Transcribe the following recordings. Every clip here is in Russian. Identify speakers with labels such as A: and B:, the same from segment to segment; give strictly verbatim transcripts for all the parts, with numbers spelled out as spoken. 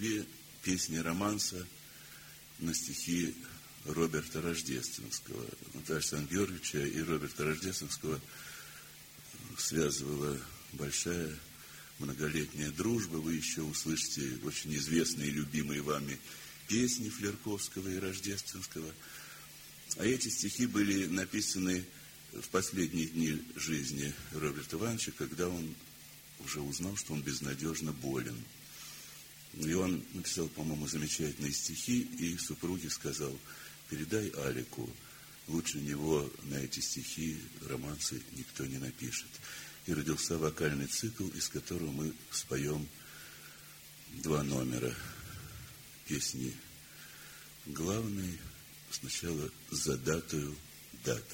A: две песни романса на стихи Роберта Рождественского. Наташу Сан-Георгиевича и Роберта Рождественского связывала большая многолетняя дружба. Вы еще услышите очень известные и любимые вами песни Флерковского и Рождественского. А эти стихи были написаны в последние дни жизни Роберта Ивановича, когда он уже узнал, что он безнадежно болен. И он написал, по-моему, замечательные стихи, и супруге сказал: передай Алику, лучше него на эти стихи романсы никто не напишет. И родился вокальный цикл, из которого мы споем два номера песни главной, сначала задатую дата.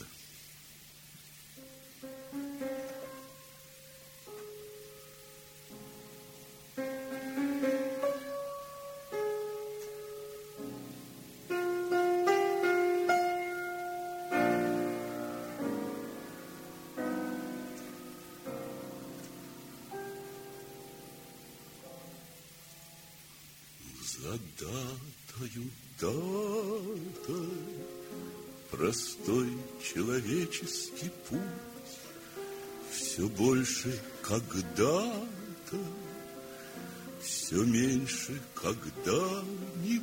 B: Задатою датой простой человеческий путь все больше когда-то, все меньше когда-нибудь.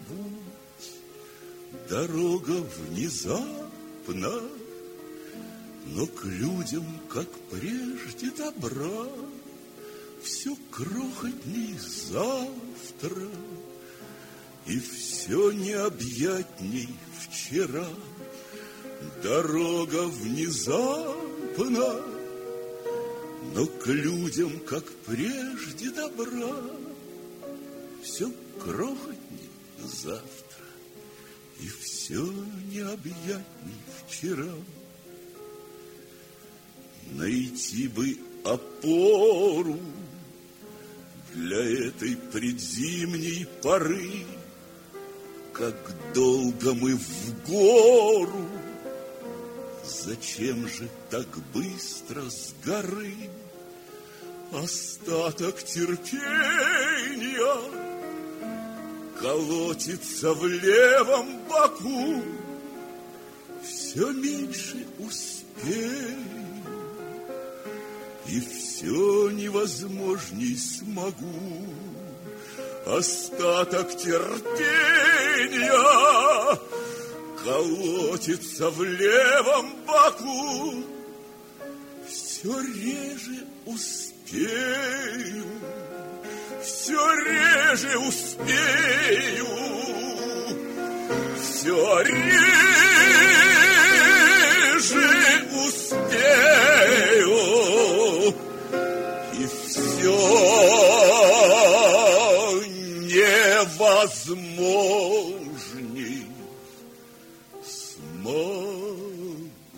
B: Дорога внезапна, но к людям, как прежде, добра. Все крохотней завтра, и все необъятней вчера. Дорога внезапна, но к людям, как прежде, добра. Все крохотней завтра, и все необъятней вчера. Найти бы опору для этой предзимней поры. Как долго мы в гору, зачем же так быстро с горы? Остаток терпения колотится в левом боку. Все меньше успею, и все невозможней смогу. Остаток терпения колотится в левом боку. Все реже успею, все реже успею, все реже успею, и все невозможней смогу.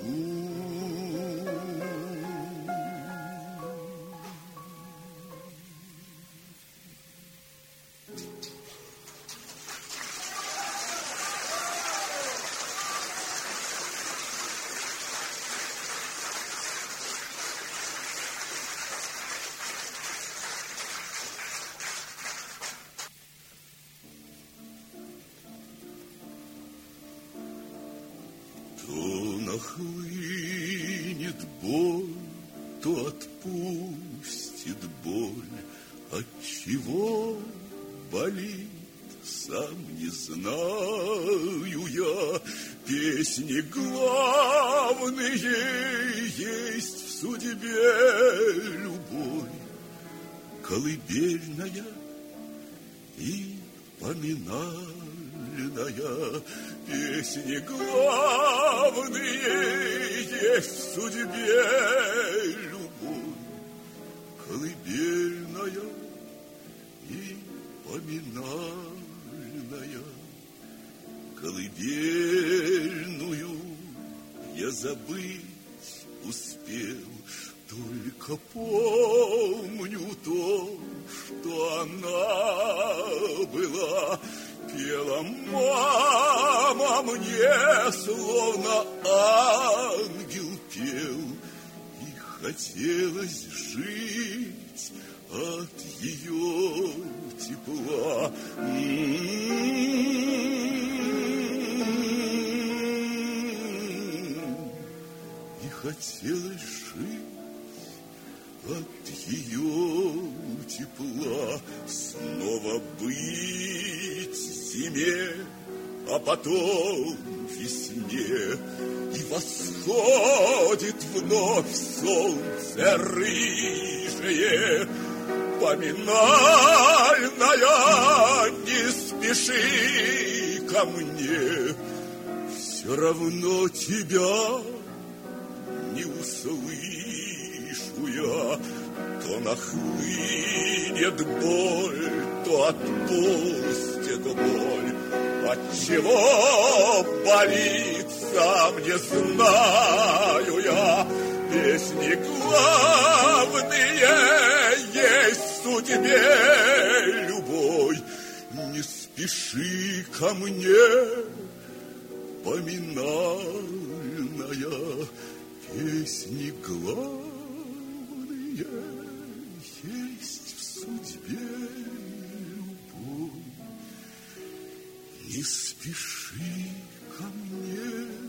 B: Нахлынет боль, то отпустит боль. Отчего болит, сам не знаю я. Песни главные есть в судьбе любой. Колыбельная и поминальная. Песни главные есть в судьбе любой. Колыбельная и поминальная. Колыбельную я забыть успел, только помню то, что она была. Пела мама мне, словно ангел пел, и хотелось жить от ее тепла. И хотелось жить от ее тепла, снова быть зиме, а потом весне. И восходит вновь солнце рыжее, поминальная, не спеши ко мне, все равно тебя не услышу я. То нахлынет боль, то отпустит боль. Отчего болит, сам не знаю я. Песни главные есть в судьбе любой. Не спеши ко мне, поминальная, песни главные есть в судьбе любой. Не спеши ко мне,